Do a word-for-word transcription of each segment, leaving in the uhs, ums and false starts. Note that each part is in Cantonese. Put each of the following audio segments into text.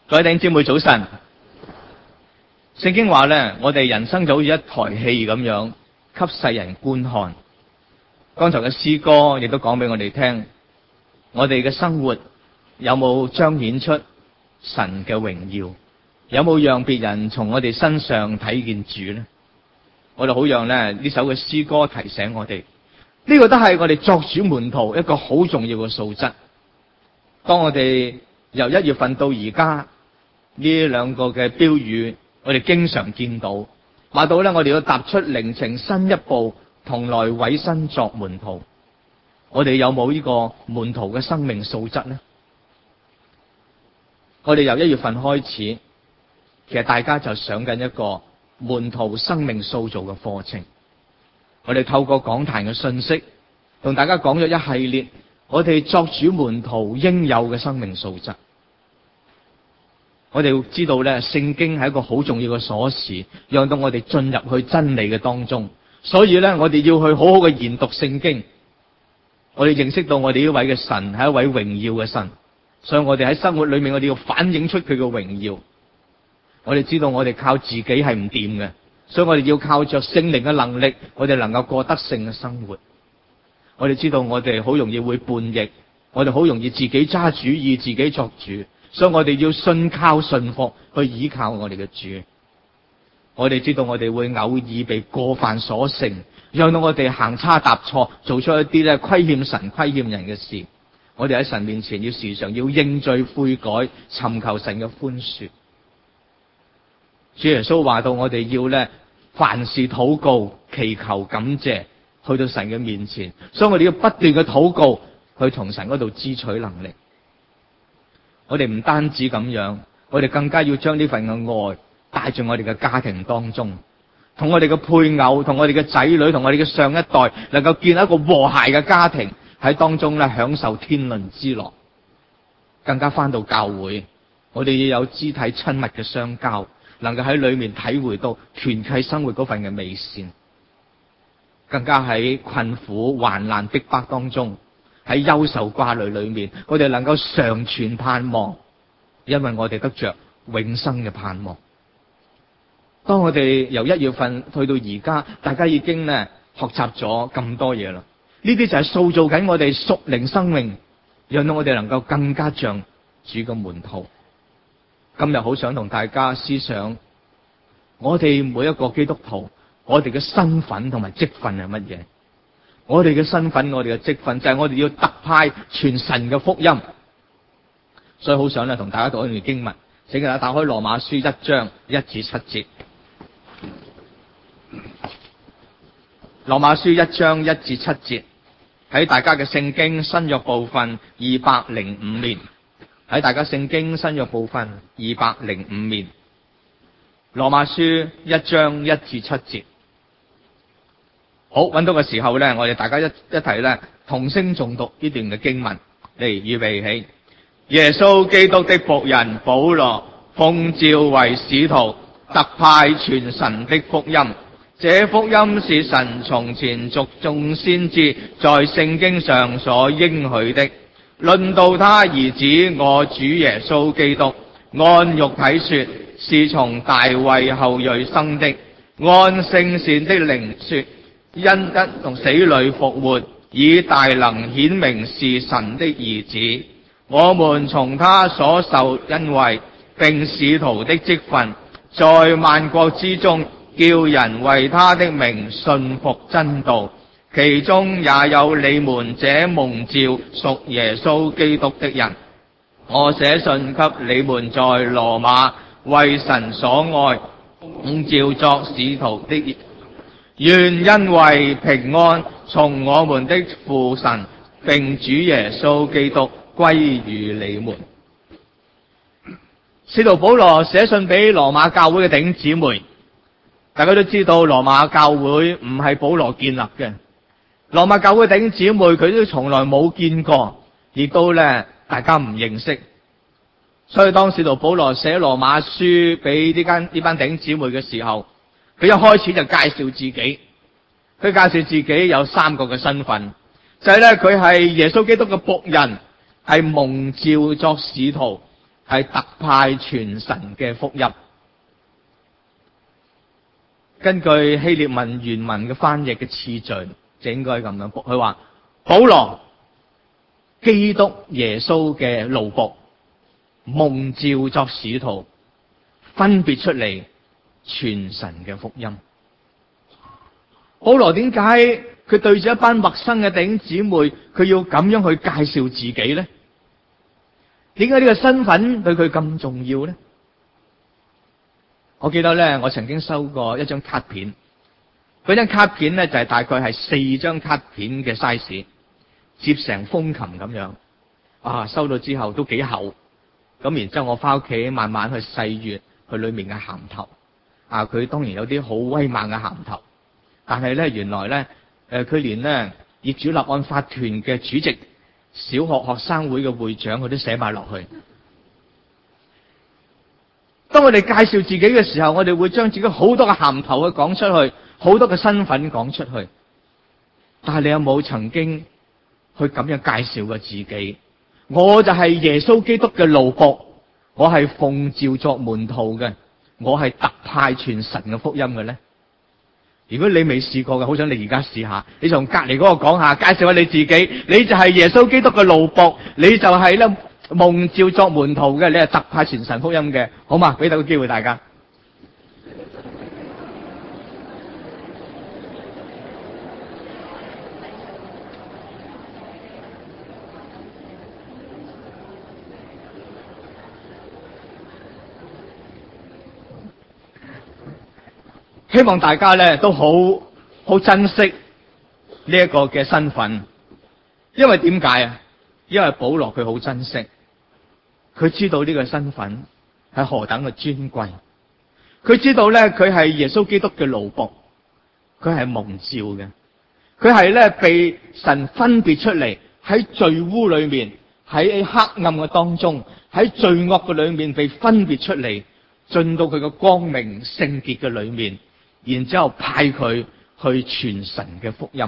各位弟兄姊妹早晨。聖經話咧，我哋人生就好似一台戲咁樣，給世人觀看。剛才嘅詩歌亦都講俾我哋聽，我哋嘅生活有冇彰顯出神嘅榮耀？有冇讓別人從我哋身上睇見主呢？我哋好讓咧呢首嘅詩歌提醒我哋，呢個都係我哋作主門徒一個好重要嘅素質。當我哋由一月份到而家呢兩個嘅標語，我哋經常見到，話到咧我哋要踏出靈程新一步，同來委身作門徒。我哋有冇呢個門徒嘅生命素質呢？我哋由一月份開始，其實大家就上緊一個門徒生命塑造嘅課程。我哋透過講壇嘅信息，同大家講咗一系列我哋作主門徒應有嘅生命素質。我哋知道咧，聖經係一個好重要嘅鎖匙，讓到我哋進入去真理嘅當中。所以咧，我哋要去好好嘅研讀聖經。我哋認識到我哋呢位嘅神係一位榮耀嘅神，所以我哋喺生活裏面，我哋要反映出佢嘅榮耀。我哋知道我哋靠自己係唔掂嘅，所以我哋要靠着聖靈嘅能力，我哋能夠過得勝嘅生活。我哋知道我哋好容易會叛逆，我哋好容易自己揸主意，自己作主。所以我哋要信靠信服，去依靠我哋嘅主。我哋知道我哋會偶爾被過犯所勝，讓到我哋行差踏錯，做出一啲咧虧欠神、虧欠人嘅事。我哋喺神面前要時常要認罪悔改，尋求神嘅寬恕。主耶穌話到我哋要咧凡事禱告、祈求、感謝，去到神嘅面前。所以我哋要不斷嘅禱告，去從神嗰度支取能力。我哋唔單止咁樣，我哋更加要將呢份嘅愛帶進我哋嘅家庭當中，同我哋嘅配偶、同我哋嘅仔女、同我哋嘅上一代，能夠建立一個和諧嘅家庭，喺當中咧享受天倫之樂。更加翻到教會，我哋要有肢體親密嘅相交，能夠喺裏面體會到團契生活嗰份嘅美善。更加喺困苦患難逼迫當中，喺憂愁掛慮裏面，我哋能夠常存盼望，因為我哋得着永生嘅盼望。當我哋由一月份去到而家，大家已經咧學習咗咁多嘢啦。呢啲就係塑造緊我哋屬靈生命，讓到我哋能夠更加像主嘅門徒。今日好想同大家思想，我哋每一個基督徒，我哋嘅身份同埋職分係乜嘢？我哋嘅身份，我哋嘅職分就係我哋要特派傳神嘅福音。所以好想咧同大家讀一段經文，請大家打開羅馬書一章一至七節。羅馬書一章一至七節，喺大家嘅聖經新約部分二百零五面，喺大家聖經新約部分二百零五面，羅馬書一章一至七節。好，揾到嘅時候咧，我哋大家一一齊咧同聲誦讀呢段嘅經文。嚟，預備起。耶穌基督的僕人保羅，奉召為使徒，特派傳神的福音。這福音是神從前藉眾先知在聖經上所應許的，論到他兒子我主耶穌基督，按肉體說，是從大衛後裔生的；按聖善的靈說，因一從死裏復活，以大能顯明是神的兒子。我們從他所受恩惠並使徒的職分，在萬國之中，叫人為他的名信服真道，其中也有你們這蒙召屬耶穌基督的人。我寫信給你們在羅馬為神所愛，蒙召作使徒的，願恩惠平安從我們的父神並主耶穌基督歸於你們。使徒保羅寫信俾羅馬教會嘅弟兄姊妹，大家都知道羅馬教會唔係保羅建立嘅，羅馬教會嘅弟兄姊妹佢都從來冇見過，亦都咧大家唔認識。所以當使徒保羅寫羅馬書俾呢間呢班弟兄姊妹嘅時候，佢一開始就介紹自己。佢介紹自己有三個嘅身份，就係咧佢係耶穌基督嘅僕人，係蒙召作使徒， 係特派傳神嘅福音。根據希臘文原文嘅翻譯嘅次序，就應該咁樣。佢話保羅基督耶穌嘅奴僕，蒙召作使徒，分別出嚟傳神嘅福音。保羅點解佢對住一班陌生嘅弟兄姊妹，佢要咁樣去介紹自己咧？點解呢個身份對佢咁重要咧？我記得咧，我曾經收過一張卡片，嗰張卡片咧就係大概係四張卡片嘅 size， 接成風琴咁樣。啊，收到之後都幾厚，咁然之後我翻屋企慢慢去細閱佢裏面嘅銜頭。啊，佢當然有啲好威猛嘅銜頭，但係咧原來咧，誒佢連咧業主立案法團嘅主席、小學學生會嘅會長，佢都寫埋落去。當我哋介紹自己嘅時候，我哋會將自己好多嘅銜頭去講出去，好多嘅身份講出去。但係你有冇曾經去咁樣介紹過自己？我就係耶穌基督嘅奴僕，我係奉召作門徒嘅，我係特派傳神嘅福音嘅咧。如果你未試過嘅，好想你而家試下。你從隔籬嗰個講下，介紹下你自己，你就係耶穌基督嘅奴僕，你就係咧蒙召作門徒嘅，你係特派傳神福音嘅，好嘛？俾到個機會大家。希望大家咧都好好珍惜呢一個嘅身份，因為點解啊？因為保羅佢好珍惜，佢知道呢個身份係何等嘅尊貴，佢知道咧佢係耶穌基督嘅奴僕，佢係蒙召嘅，佢係咧被神分別出嚟，喺罪污裏面，喺黑暗嘅當中，喺罪惡嘅裏面被分別出嚟，進到佢嘅光明聖潔嘅裏面。然之後派佢去傳神嘅福音。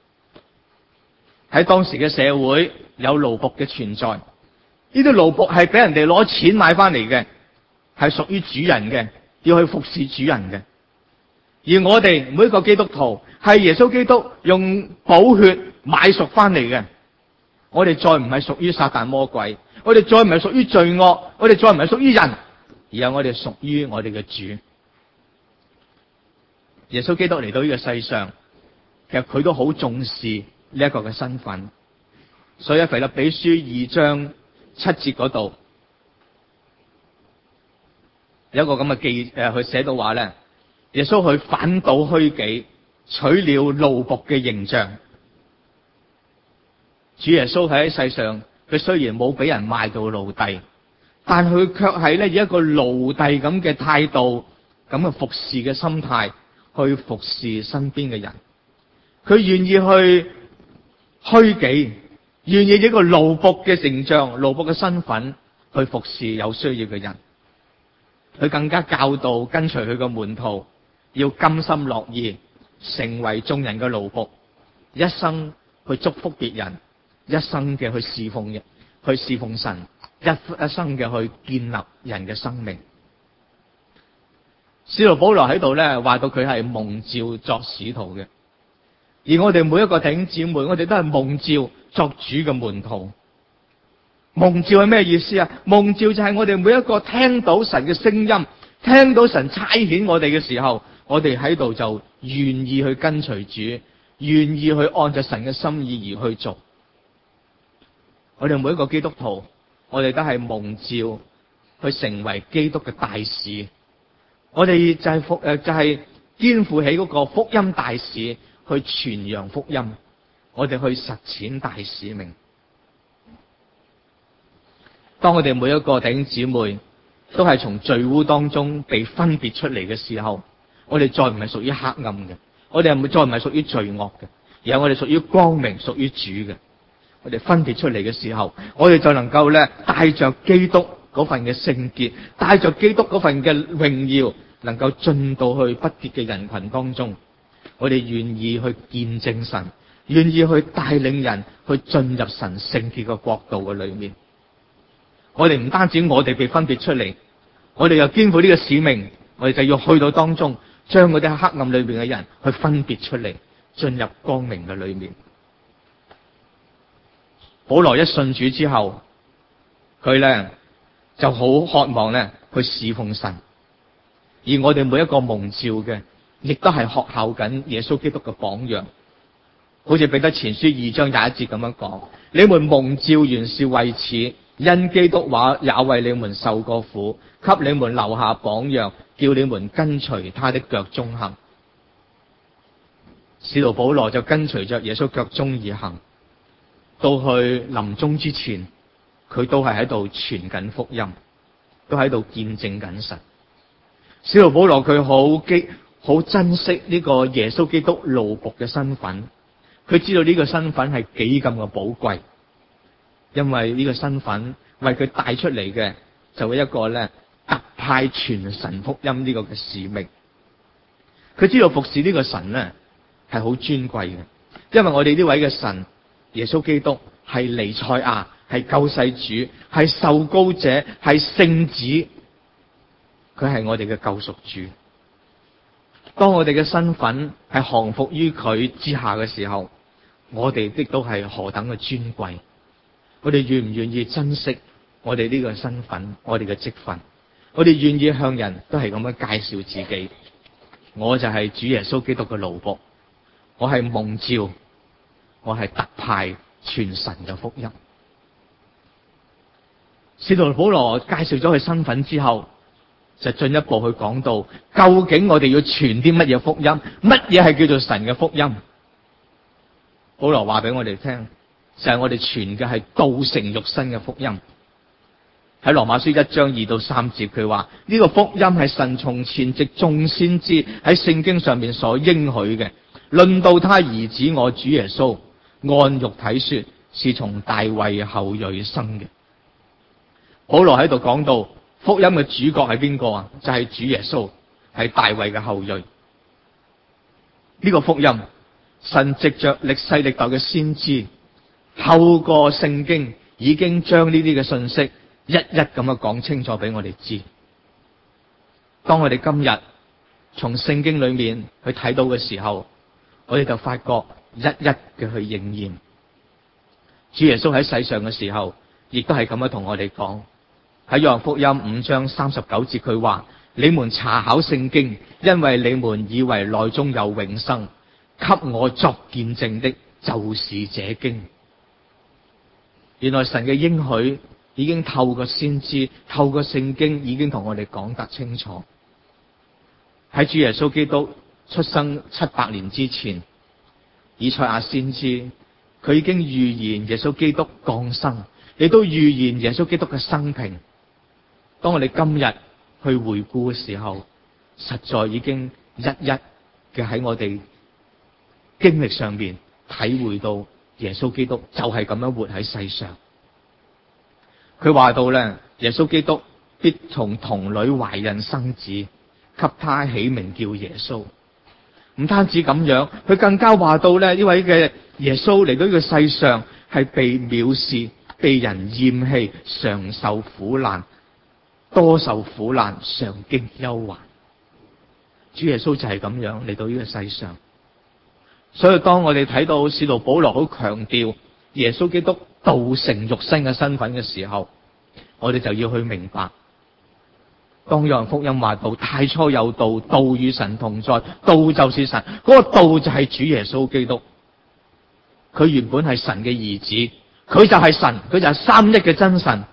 喺當時嘅社會有奴僕嘅存在，呢啲奴僕係俾人哋攞錢買翻嚟嘅，係屬於主人嘅，要去服侍主人嘅。而我哋每一個基督徒係耶穌基督用寶血買贖翻嚟嘅，我哋再唔係屬於撒旦魔鬼，我哋再唔係屬於罪惡，我哋再唔係屬於人，而係我哋屬於我哋嘅主。耶穌基督嚟到呢個世上，其實佢都好重視呢一個嘅身份，所以喺腓立比書二章七節嗰度有一個咁嘅記誒，佢寫到話咧，耶穌去反倒虛己，取了奴僕嘅形象。主耶穌喺世上，佢雖然冇俾人賣到奴隸，但佢卻係咧以一個奴隸咁嘅態度，咁嘅服侍嘅心態。去服侍身邊嘅人，佢願意去虛己，願意以一個奴僕嘅形象、奴僕嘅身份去服侍有需要嘅人。佢更加教導跟隨佢嘅門徒，要甘心樂意成為眾人嘅奴僕，一生去祝福別人，一生嘅去侍奉人，去侍奉神，一一生嘅去建立人嘅生命。使徒保羅喺度咧話到佢係蒙召作使徒嘅，而我哋每一個弟兄姊妹，我哋都係蒙召作主嘅門徒。蒙召係咩意思啊？蒙召就係我哋每一個聽到神嘅聲音，聽到神差遣我哋嘅時候，我哋喺度就願意去跟隨主，願意去按照神嘅心意而去做。我哋每一個基督徒，我哋都係蒙召去成為基督嘅大使。我哋就係服誒，就係肩負起嗰個福音大使，去傳揚福音。我哋去實踐大使命。當我哋每一個弟兄姊妹都係從罪污當中被分別出嚟嘅時候，我哋再唔係屬於黑暗嘅，我哋係再唔係屬於罪惡嘅，而係我哋屬於光明、屬於主嘅。我哋分別出嚟嘅時候，我哋就能夠咧帶着基督嗰份嘅聖潔，帶着基督嗰份嘅榮耀，能夠進到去不潔嘅人群當中。我哋願意去見證神，願意去帶領人去進入神聖潔嘅國度嘅裏面。 我哋唔單止我哋被分別出嚟，我哋又肩負呢個使命，我哋就要去到當中，將嗰啲喺黑暗裏邊嘅人去分別出嚟，進入光明嘅裏面。保羅一信主之後，佢咧就好渴望咧去侍奉神，而我哋每一個蒙召嘅，亦都係學效緊耶穌基督嘅榜樣。好似彼得前書二章廿一節咁樣講：你們蒙召原是為此，因基督話也為你們受過苦，給你們留下榜樣，叫你們跟隨他的腳蹤行。使徒保羅就跟隨着耶穌腳蹤而行，到去臨終之前，佢都係喺度傳緊福音，都喺度見證緊神。使徒保羅佢好基好珍惜呢個耶穌基督奴僕嘅身份，佢知道呢個身份係幾咁嘅寶貴，因為呢個身份為佢帶出嚟嘅就係一個咧特派傳神福音呢個嘅使命。佢知道服侍呢個神咧係好尊貴嘅，因為我哋呢位嘅神耶穌基督係彌賽亞，係救世主，係受膏者，係聖子，佢係我哋嘅救贖主。當我哋嘅身份係降服於佢之下嘅時候，我哋亦都係何等嘅尊貴。我哋願唔願意珍惜我哋呢個身份，我哋嘅職分？我哋願意向人都係咁樣介紹自己，我就係主耶穌基督嘅奴僕，我係蒙召，我係特派傳神嘅福音。使徒保羅介紹咗佢身份之後，就進一步去講到究竟我哋要傳啲乜嘢福音，乜嘢係叫做神嘅福音。保羅話俾我哋聽，就係我哋傳嘅係道成肉身嘅福音。喺羅馬書一章二到三節，佢話呢個福音係神從前藉眾先知喺聖經上面所應許嘅，論到他兒子我主耶穌，按肉體說是從大衛後裔生嘅。保羅喺度講到福音嘅主角係邊個啊？就係主耶穌，係大衛嘅後裔。呢個福音，神藉着歷世歷代嘅先知，透過聖經已經將呢啲嘅信息一一咁樣講清楚俾我哋知。當我哋今日從聖經裏面去睇到嘅時候，我哋就發覺一一嘅去應驗。主耶穌喺世上嘅時候，亦都係咁樣同我哋講。喺約翰福音五章三十九節，佢話：你們查考聖經，因為你們以為內中有永生，給我作見證的，就是這經。原來神嘅應許已經透過先知、透過聖經，已經同我哋講得清楚。喺主耶穌基督出生七百年之前，以賽亞先知佢已經預言耶穌基督降生，亦都預言耶穌基督嘅生平。當我哋今日去回顧嘅時候，實在已經一一嘅喺我哋經歷上面體會到耶穌基督就係咁樣活喺世上。佢話到咧，耶穌基督必從童女懷孕生子，給他起名叫耶穌。唔單止咁樣，佢更加話到咧，呢位嘅耶穌嚟到呢個世上係被藐視、被人厭棄、常受苦難。多受苦難，常經憂患。主耶穌就係咁樣嚟到呢個世上。所以當我哋睇到使徒保羅好強調耶穌基督道成肉身嘅身份嘅時候，我哋就要去明白，當約翰福音話到太初有道，道與神同在，道就是神，嗰個道就係主耶穌基督。佢原本係神嘅兒子，佢就係神，佢就係三一嘅真神。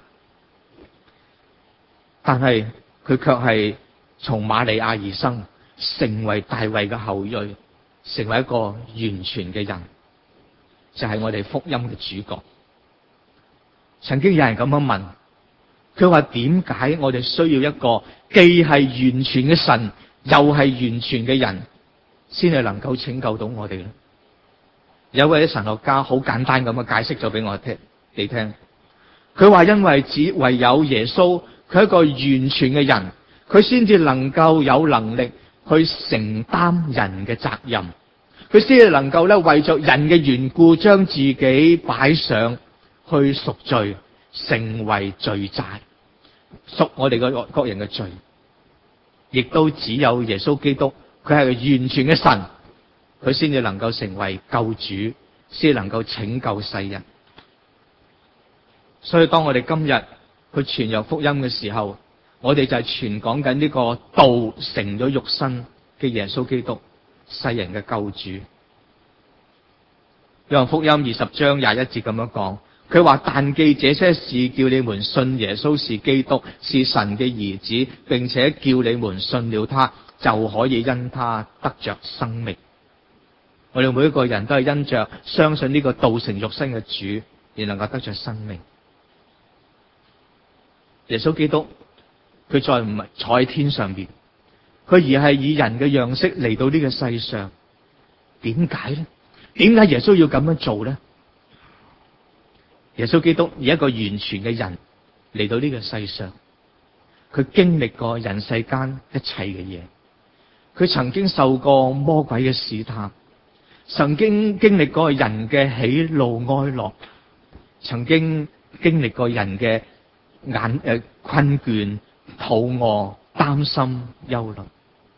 但係佢卻係從瑪利亞而生，成為大衛嘅後裔，成為一個完全嘅人，就係我哋福音嘅主角。曾經有人咁樣問，佢話點解我哋需要一個既係完全嘅神，又係完全嘅人，先係能夠拯救到我哋咧？有位神學家好簡單咁樣解釋咗俾我聽，你聽。佢話因為只唯有耶穌。佢係一個完全嘅人，佢先至能夠有能力去承擔人嘅責任，佢先至能夠咧為着人嘅緣故將自己擺上去贖罪， 成為罪債，贖我哋個各人嘅罪。亦都只有耶穌基督，佢係完全嘅神，佢先至能夠成為救主，先能夠拯救世人。所以當我哋今日去傳揚福音嘅時候，我哋就係傳講緊呢個道成咗肉身嘅耶穌基督，世人嘅救主。約翰福音二十章廿一節咁樣講，佢話：但記這些事，叫你們信耶穌是基督，是神嘅兒子，並且叫你們信了他，就可以因他得着生命。我哋每一個人都係因着相信呢個道成肉身嘅主，而能夠得着生命。耶穌基督佢再唔係坐喺天上邊，佢而係以人嘅樣式嚟到呢個世上。點解咧？點解耶穌要咁樣做咧？耶穌基督以一個完全嘅人嚟到呢個世上，佢經歷過人世間一切嘅嘢，佢曾經受過魔鬼嘅試探，曾經經歷過人嘅喜怒哀樂，曾經經歷過人嘅眼誒困倦、肚餓、擔心、憂慮。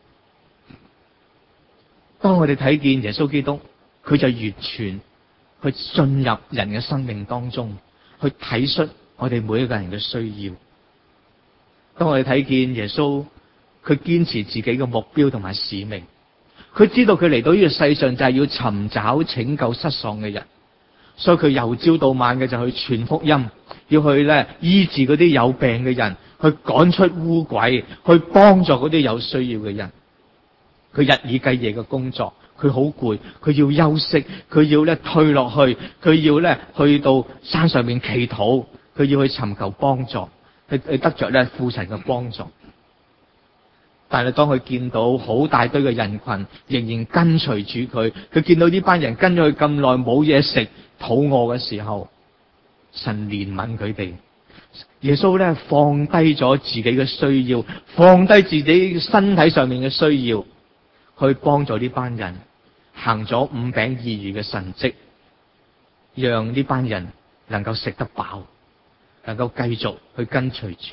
當我哋睇見耶穌基督，佢就完全去進入人嘅生命當中，去體恤我哋每一個人嘅需要。當我哋睇見耶穌，佢堅持自己嘅目標同埋使命，佢知道佢嚟到呢個世上就係要尋找拯救失喪嘅人，所以佢由朝到晚嘅就去傳福音，要去咧醫治嗰啲有病嘅人，去趕出污鬼，去幫助嗰啲有需要嘅人。佢日以繼夜嘅工作，佢好攰，佢要休息，佢要咧退落去，佢要咧去到山上面祈禱，佢要去尋求幫助，去去得着咧父神嘅幫助。但係當佢見到好大堆嘅人群仍然跟隨住佢，佢見到呢班人跟咗佢咁耐冇嘢食、肚餓嘅時候，神憐憫佢哋。耶穌咧放低咗自己嘅需要，放低自己身體上面嘅需要，去幫助呢班人，行咗五餅二魚嘅神蹟，讓呢班人能夠食得飽，能夠繼續去跟隨主。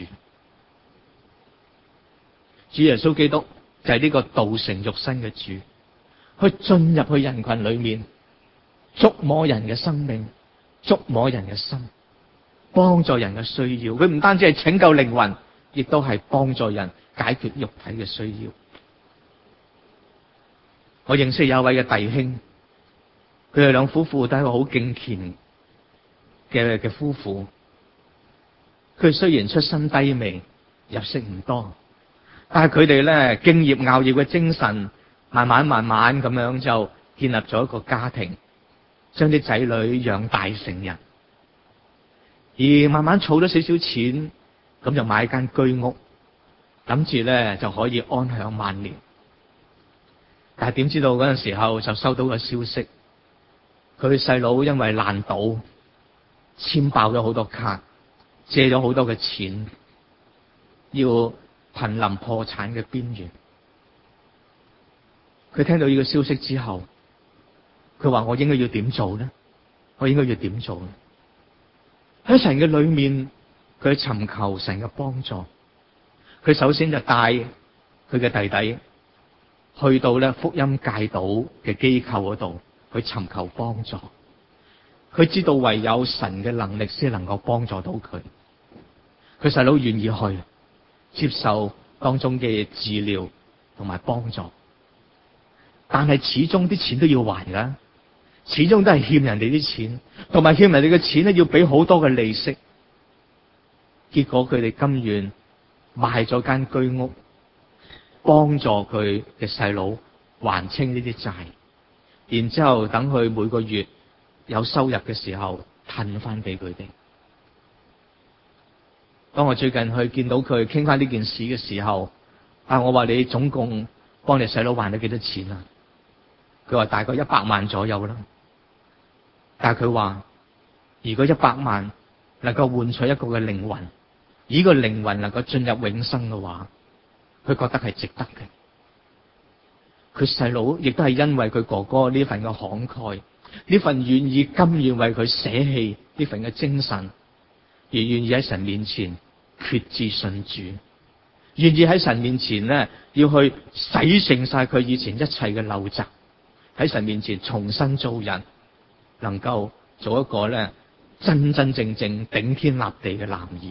主耶穌基督就係呢個道成肉身嘅主，去進入去人群裏面，觸摸人嘅生命，觸摸人嘅心，幫助人嘅需要。佢唔單止係拯救靈魂，亦都係幫助人解決肉體嘅需要。我認識有一位嘅弟兄，佢哋兩夫婦都係一個好敬虔嘅嘅夫婦。佢雖然出身低微，入息唔多，但係佢哋咧敬業熬業嘅精神，慢慢慢慢咁樣就建立咗一個家庭，將啲仔女養大成人，而慢慢儲咗少少錢，咁就買一間居屋，諗住咧就可以安享晚年。但係點知道嗰陣時候就收到個消息，佢細佬因為爛賭，簽爆咗好多卡，借咗好多嘅錢，要瀕臨破產嘅邊緣。佢聽到呢個消息之後，佢話：我應該要點做呢？我應該要點做呢？喺神嘅裏面，佢尋求神嘅幫助。佢首先就帶佢嘅弟弟去到咧福音戒賭嘅機構嗰度去尋求幫助。佢知道唯有神嘅能力先能夠幫助到佢。佢細佬願意去接受當中嘅治療同埋幫助，但係始終啲錢都要還噶，始終都係欠人哋啲錢，同埋欠人哋嘅錢咧要俾好多嘅利息。結果佢哋甘願賣咗間居屋，幫助佢嘅細佬還清呢啲債，然之後等佢每個月有收入嘅時候褪翻俾佢哋。當我最近去見到佢傾翻呢件事嘅時候，啊，我話：你總共幫你細佬還咗幾多錢啊？佢話大概一百萬左右啦。但係佢話，如果一百萬能夠換取一個嘅靈魂，呢個靈魂能夠進入永生嘅話，佢覺得係值得嘅。佢細佬亦都係因為佢哥哥呢份嘅慷慨，呢份願意甘願為佢捨棄呢份嘅精神， 而願意喺神面前決志信主，願意喺神面前咧要去洗淨晒佢以前一切嘅陋習，喺神面前重新做人，能夠做一個咧真真正正頂天立地嘅男兒。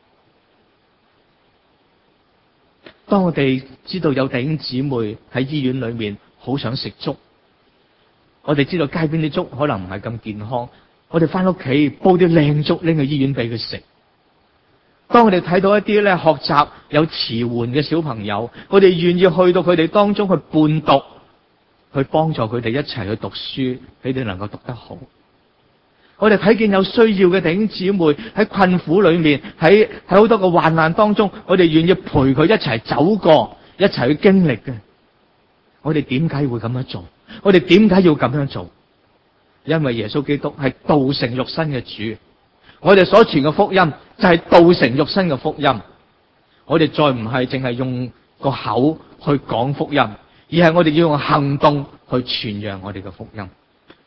當我哋知道有弟兄姊妹喺醫院裏面好想食粥，我哋知道街邊啲粥可能唔係咁健康，我哋翻屋企煲啲靚粥拎去醫院俾佢食。當我哋睇到一啲咧學習有遲緩嘅小朋友，我哋願意去到佢哋當中去伴讀，去幫助佢哋一齊去讀書，佢哋能夠讀得好。我哋睇見有需要嘅弟兄姊妹喺困苦裏面，喺喺好多個患難當中，我哋願意陪佢一齊走過，一齊去經歷嘅。我哋點解會咁樣做？我哋點解要咁樣做？因為耶穌基督係道成肉身嘅主，我哋所傳嘅福音就係道成肉身嘅福音。我哋再唔係淨係用個口去講福音，而係我哋要用行動去傳揚我哋嘅福音。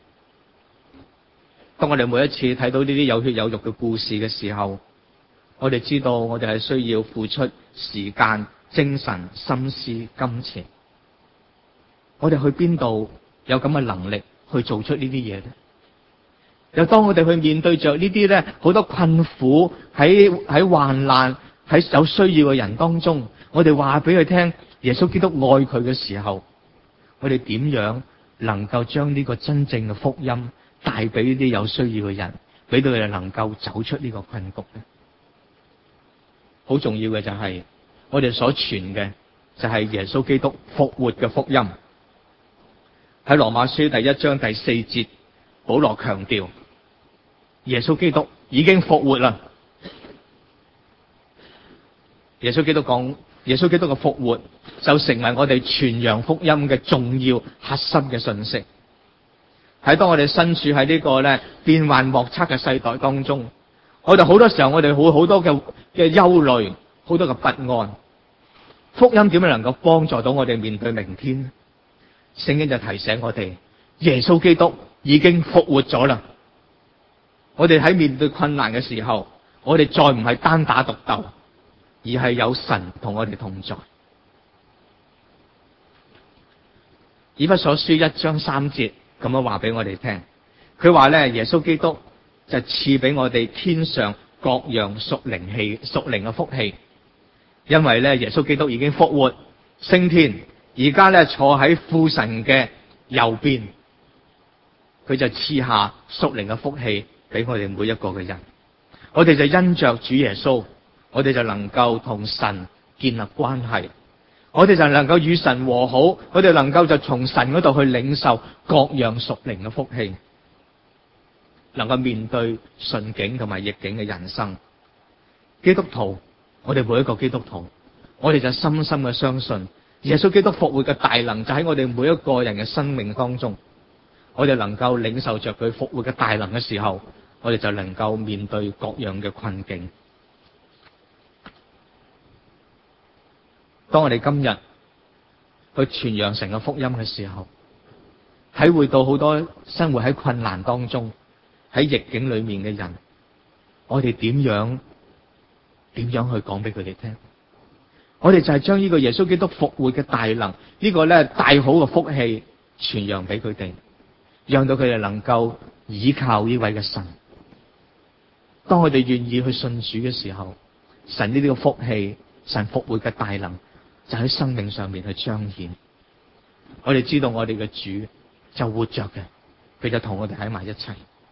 當我哋每一次睇到呢啲有血有肉嘅故事嘅時候，我哋知道我哋係需要付出時間、精神、心思、金錢。我哋去邊度有咁嘅能力去做出呢啲嘢咧？又當我哋去面對着呢啲咧好多困苦喺喺患難喺有需要嘅人當中，我哋話俾佢聽耶穌基督愛佢嘅時候，我哋點樣能夠將呢個真正嘅福音帶俾呢啲有需要嘅人，俾到佢哋能夠走出呢個困局咧？好重要嘅就係我哋所傳嘅就係耶穌基督復活嘅福音。喺羅馬書第一章第四節，保羅強調耶穌基督已經復活啦。耶穌基督講，耶穌基督嘅復活就成為我哋傳揚福音嘅重要核心嘅信息。喺當我哋身處喺呢個咧變幻莫測嘅世代當中，我哋好多時候我哋會好多嘅嘅憂慮，好多嘅不安。福音點樣能夠幫助到我哋面對明天呢？聖經就提醒我哋，耶穌基督已經復活咗啦。我哋喺面對困難嘅時候，我哋再唔係單打獨鬥，而係有神同我哋同在。以弗所書一章三節咁樣話俾我哋聽，佢話咧耶穌基督就賜俾我哋天上各樣屬靈氣、屬靈嘅福氣，因為咧耶穌基督已經復活升天。而家咧坐喺父神嘅右邊，佢就賜下屬靈嘅福氣俾我哋每一個嘅人。我哋就因着主耶穌，我哋就能夠同神建立關係，我哋就能夠與神和好，我哋能夠就從神嗰度去領受各樣屬靈嘅福氣，能夠面對順境同埋逆境嘅人生。基督徒，我哋每一個基督徒，我哋就深深嘅相信耶穌基督復活嘅大能就喺我哋每一個人嘅生命當中，我哋能夠領受着佢復活嘅大能嘅時候，我哋就能夠面對各樣嘅困境。當我哋今日去傳揚神嘅福音嘅時候，體會到好多生活喺困難當中、喺逆境裏面嘅人，我哋點樣點樣去講俾佢哋聽？我哋就係將呢個耶穌基督復活嘅大能，呢個咧大好嘅福氣傳揚俾佢哋，讓到佢哋能夠依靠呢位嘅神。當我哋願意去信主嘅時候，神呢啲嘅福氣、神復活嘅大能就喺生命上面去彰顯。我哋知道我哋嘅主就活着嘅，佢就同我哋喺埋一齊。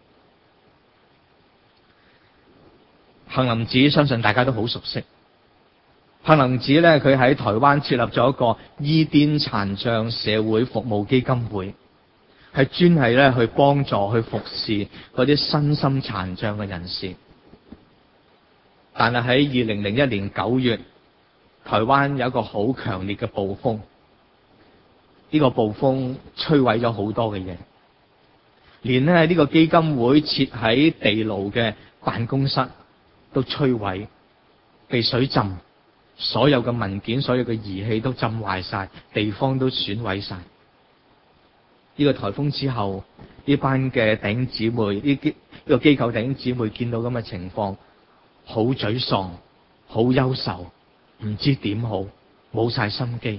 杏林子相信大家都好熟悉。杏林子咧，佢喺台灣設立咗一個伊甸殘障社會服務基金會，係專係咧去幫助、去服侍嗰啲身心殘障嘅人士。但係喺二零零一年九月，台灣有一個好強烈嘅暴風，呢個暴風摧毀咗好多嘅嘢，連咧呢個基金會設喺地牢嘅辦公室都摧毀，被水浸。所有嘅文件、所有嘅儀器都浸壞晒，地方都損毀晒。呢個颱風之後，呢班嘅弟兄姊妹，呢啲呢個機構弟兄姊妹見到咁嘅情況， 好沮喪、好憂愁，唔知點好，冇晒心機。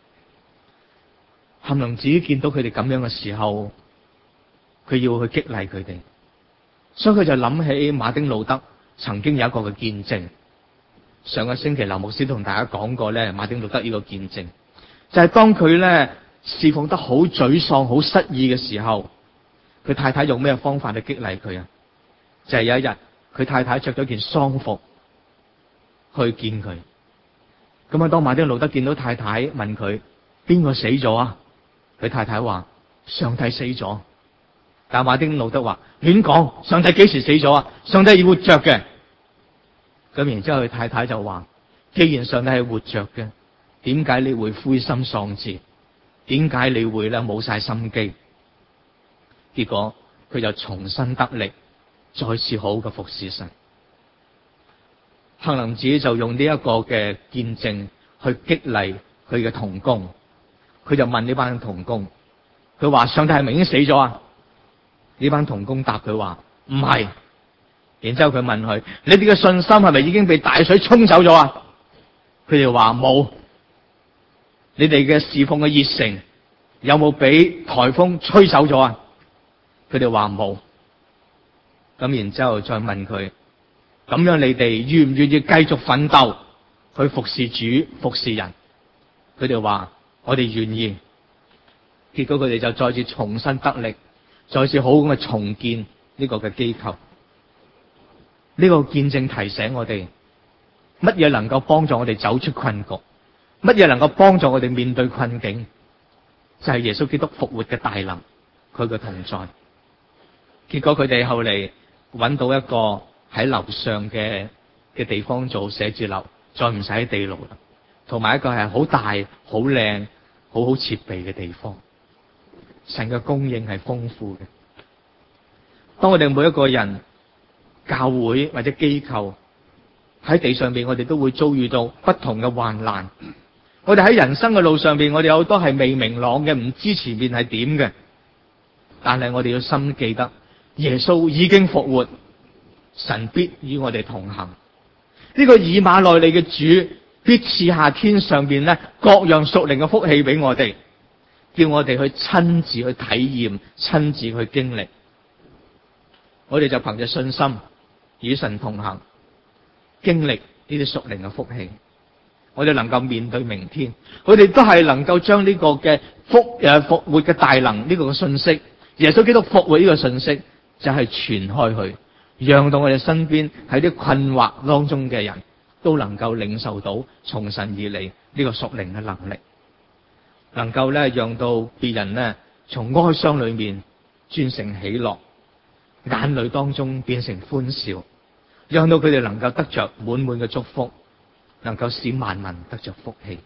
冚能自己見到佢哋咁樣嘅時候，佢要去激勵佢哋，所以佢就諗起馬丁路德曾經有一個嘅見證。上個星期劉牧師同大家講過咧，馬丁路德呢個見證就係、是、當佢咧侍奉得好沮喪、好失意嘅時候，佢太太用咩方法去激勵佢啊？就係、是、有一日，佢太太着咗件喪服去見佢。咁啊，當馬丁路德見到太太，問佢邊個死咗啊？佢太太話上帝死咗。但馬丁路德話亂講，上帝幾時死咗啊？上帝係活着嘅。咁然之後佢太太就話，既然上帝係活着嘅，點解你會灰心喪志？點解你會咧冇晒心機？結果佢就重新得力，再次好嘅服侍神。杏林子就用呢一個嘅見證去激勵佢嘅同工，佢就問呢班同工，佢話上帝係咪已經死咗啊？呢班同工答佢話唔係。然之後佢問佢：你哋嘅信心係咪已經被大水沖走咗啊？佢哋話冇。你哋嘅侍奉嘅熱誠有冇俾颱風吹走咗啊？佢哋話冇。咁然之後再問佢：咁樣你哋願唔願意繼續奮鬥去服侍主、服侍人？佢哋話我哋願意。結果佢哋就再次重新得力，再次好咁去重建呢個嘅機構。呢個見證提醒我哋，乜嘢能夠幫助我哋走出困局？乜嘢能夠幫助我哋面對困境？就係耶穌基督復活嘅大能，佢嘅同在。結果佢哋後嚟揾到一個喺樓上嘅嘅地方做寫字樓，再唔使喺地牢啦，同埋一個係好大、好靚、好好設備嘅地方。神嘅供應係豐富嘅。當我哋每一個人，教會或者機構喺地上邊，我哋都會遭遇到不同嘅患難。我哋喺人生嘅路上邊，我哋有好多係未明朗嘅，唔知前面係點嘅。但係我哋要深記得，耶穌已經復活，神必與我哋同行。呢個以馬內利嘅主必賜下天上邊咧各樣屬靈嘅福氣俾我哋，叫我哋去親自去體驗，親自去經歷。我哋就憑着信心與神同行，經歷呢啲屬靈嘅福氣，我哋能夠面對明天。我哋都係能夠將呢個嘅復誒復活嘅大能呢個嘅信息，耶穌基督復活呢個信息，就係傳開去，讓到我哋身邊喺啲困惑當中嘅人都能夠領受到從神而嚟呢個屬靈嘅能力，能夠咧讓到別人咧從哀傷裏面轉成喜樂，眼淚當中變成歡笑，讓到佢哋能夠得着滿滿嘅祝福，能夠使萬民得着福氣。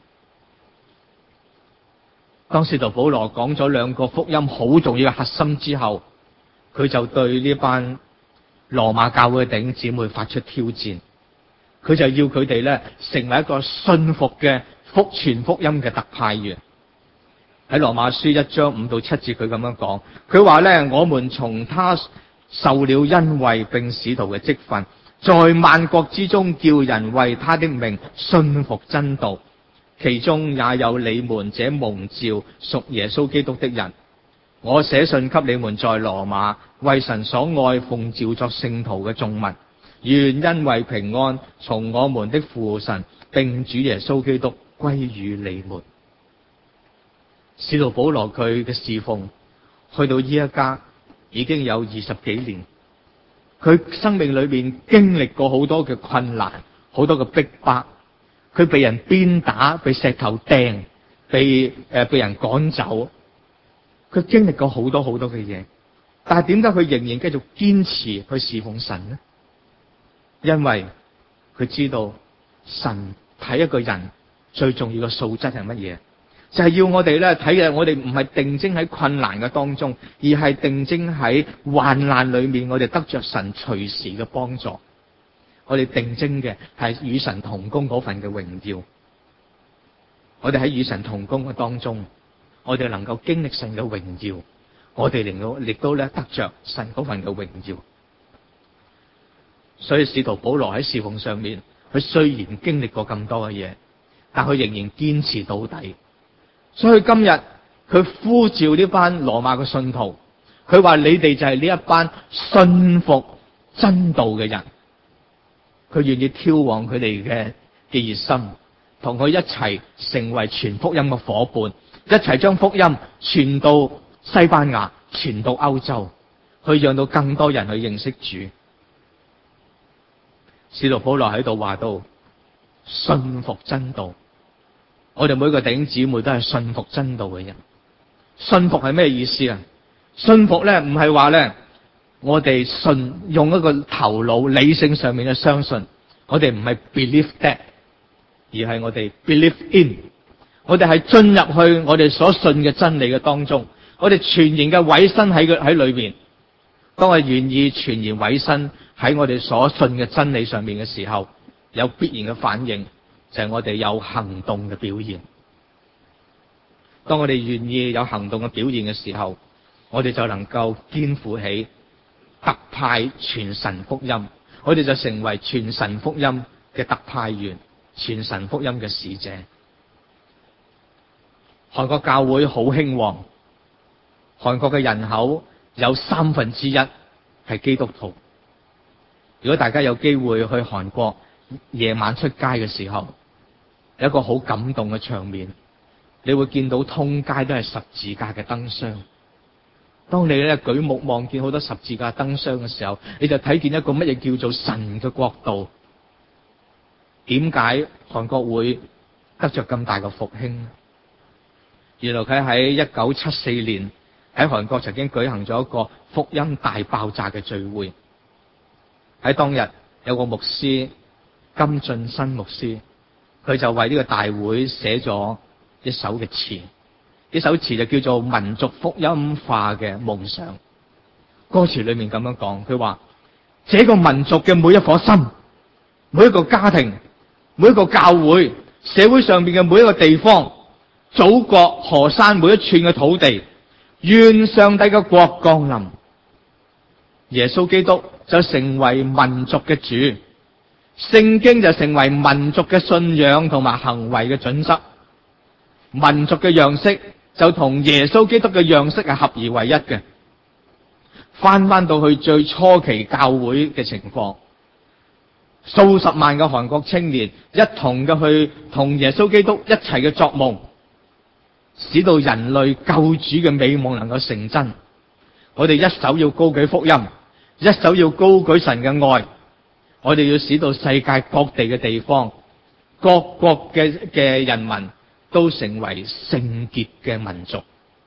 當使徒保羅講咗兩個福音好重要嘅核心之後，佢就對呢班羅馬教會嘅弟兄姊妹發出挑戰，佢就要佢哋咧成為一個信服嘅福傳福音嘅特派員。喺羅馬書一章五到七節，佢咁樣講，佢話咧：我們從他受了恩惠並使徒嘅職分，在萬國之中叫人為他的名信服真道，其中也有你們這蒙召屬耶穌基督的人。我寫信給你們在羅馬為神所愛奉召作聖徒嘅眾民，願恩惠平安從我們的父神並主耶穌基督歸於你們。使徒保羅佢嘅侍奉去到依一家已經有二十幾年，佢生命裏面經歷過好多嘅困難，好多嘅逼迫，佢被人鞭打，被石頭掟，被誒、呃、被人趕走，佢經歷過好多好多嘅嘢，但係點解佢仍然繼續堅持去侍奉神呢？因為佢知道神睇一個人最重要嘅素質係乜嘢？就係要我哋咧睇嘅，我哋唔係定睛喺困難嘅當中，而係定睛喺患難裏面，我哋得着神隨時嘅幫助。我哋定睛嘅係與神同工嗰份嘅榮耀。我哋喺與神同工嘅當中，我哋能夠經歷神嘅榮耀，我哋能夠亦都咧得着神嗰份嘅榮耀。 所以使徒保羅喺侍奉上面，佢雖然經歷過咁多嘅嘢，但佢仍然堅持到底。所以今日佢呼召呢班羅馬嘅信徒，佢話你哋就係呢一班信服真道嘅人。佢願意挑旺佢哋嘅嘅熱心，同佢一齊成為傳福音嘅夥伴，一齊將福音傳到西班牙，傳到歐洲，去讓到更多人去認識主。使徒保羅喺度話到信服真道，我哋每個弟兄姊妹都係信服真道嘅人。信服係咩意思啊？信服咧唔係話咧我哋信用一個頭腦理性上面嘅相信，我哋唔係 believe that， 而係我哋 believe in。我哋係進入去我哋所信嘅真理嘅當中，我哋全然嘅委身喺佢喺裏邊。當我願意全然委身喺我哋所信嘅真理上面嘅時候，有必然嘅反應，就係我哋有行動嘅表現。當我哋願意有行動嘅表現嘅時候，我哋就能夠肩負起特派傳神福音，我哋就成為傳神福音嘅特派員，傳神福音嘅使者。韓國教會好興旺，韓國嘅人口有三分之一係基督徒。如果大家有機會去韓國夜晚出街嘅時候，有一個好感動嘅場面，你會見到通街都係十字架嘅燈箱。當你咧舉目望見好多十字架燈箱嘅時候，你就睇見一個乜嘢叫做神嘅國度。點解韓國會得着咁大嘅復興？原來佢喺一九七四年喺韓國曾經舉行咗一個福音大爆炸嘅聚會。喺當日有個牧師金俊新牧師，佢就為呢個大會寫咗一首嘅詞，呢首詞就叫做民族福音化嘅夢想。歌詞裏面咁樣講，佢話這個民族嘅每一顆心，每一個家庭，每一個教會，社會上面嘅每一個地方，祖國河山每一寸嘅土地，願上帝嘅國降臨，耶穌基督就成為民族嘅主，聖經就成為民族嘅信仰同埋行為嘅準則，民族嘅樣式就同耶穌基督嘅樣式係合而為一嘅。翻翻到去最初期教會嘅情況，數十萬嘅韓國青年一同嘅去同耶穌基督一齊嘅作夢，使到人類救主嘅美夢能夠成真。我哋一手要高舉福音，一手要高舉神嘅愛，我哋要使到世界各地嘅地方，各國嘅嘅人民都成為聖潔嘅民族。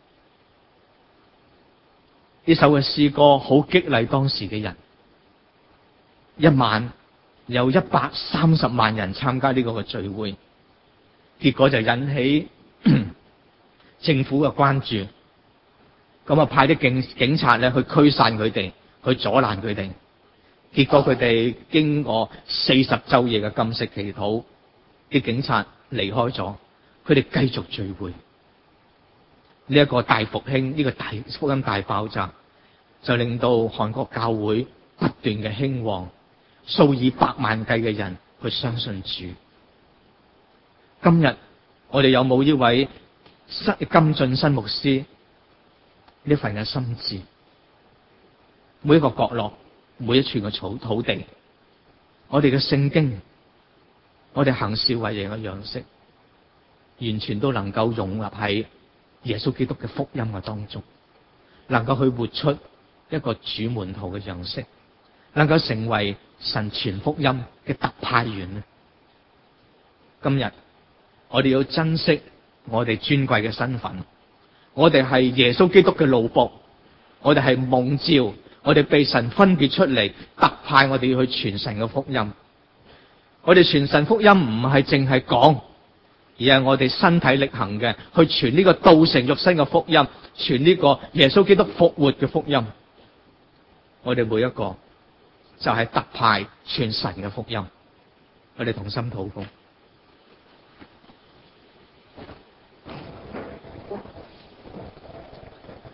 呢首嘅詩歌好激勵當時嘅人，一晚有一百三十萬人參加呢個嘅聚會，結果就引起政府嘅關注，咁啊派啲警警察咧去驅散佢哋，去阻攔佢哋。結果佢哋經過四十晝夜嘅禁食祈禱，啲警察離開咗，佢哋繼續聚會。呢一個大復興，呢個大福音大爆炸，就令到韓國教會不斷嘅興旺，數以百萬計嘅人去相信主。今日我哋有冇呢位金俊新牧師呢份嘅心志？每一個角落，每一寸嘅草土地，我哋嘅聖經，我哋行事為人嘅樣式，完全都能夠融入喺耶穌基督嘅福音嘅當中，能夠去活出一個主門徒嘅樣式，能夠成為神傳福音嘅特派員。今日我哋要珍惜我哋尊貴嘅身份，我哋係耶穌基督嘅奴僕，我哋係蒙召，我哋被神分別出嚟，特派我哋要去傳神嘅福音。我哋傳神福音唔係淨係講，而係我哋身體力行嘅去傳呢個道成肉身嘅福音，傳呢個耶穌基督復活嘅福音。我哋每一個就係特派傳神嘅福音。我哋同心禱告。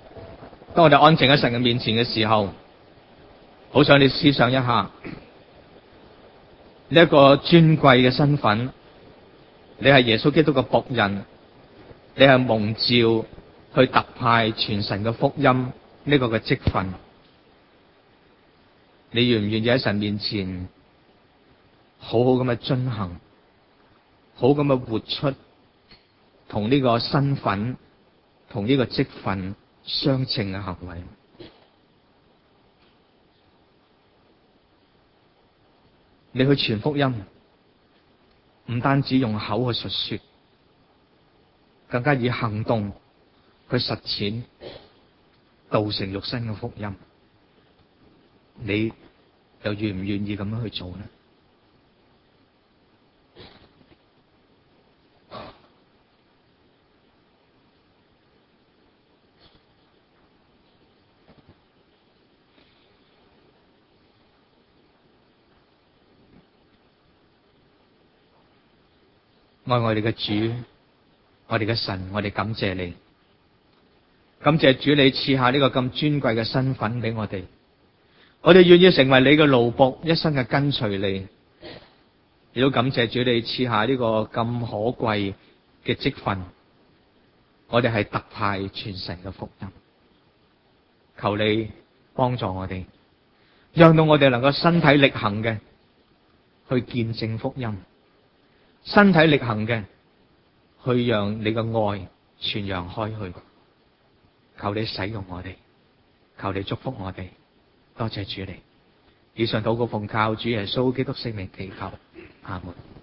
當我哋安靜喺神嘅面前嘅時候，好想你思想一下， 呢一個尊貴嘅身份，你係耶穌基督嘅僕人，你係蒙召去特派傳神嘅福音呢個嘅職分，你願唔願意喺神面前好好咁嘅遵行，好咁嘅活出同呢個身份同呢個職分相稱嘅行為？你去傳福音，唔單止用口去述說，更加以行動去實踐道成肉身嘅福音。你又願唔願意咁樣去做呢？愛我哋嘅主，我哋嘅神，我哋感謝你，感謝主你賜下呢個咁尊貴嘅身份俾我哋，我哋願意成為你嘅奴僕，一生嘅跟隨你。亦都感謝主你賜下呢個咁可貴嘅職分，我哋係特派傳神嘅福音。求你幫助我哋，讓到我哋能夠身體力行嘅去見證福音，身體力行嘅去讓你嘅愛傳揚開去。求你使用我哋，求你祝福我哋。多謝主你。以上禱告奉靠主耶穌基督聖名祈求，阿門。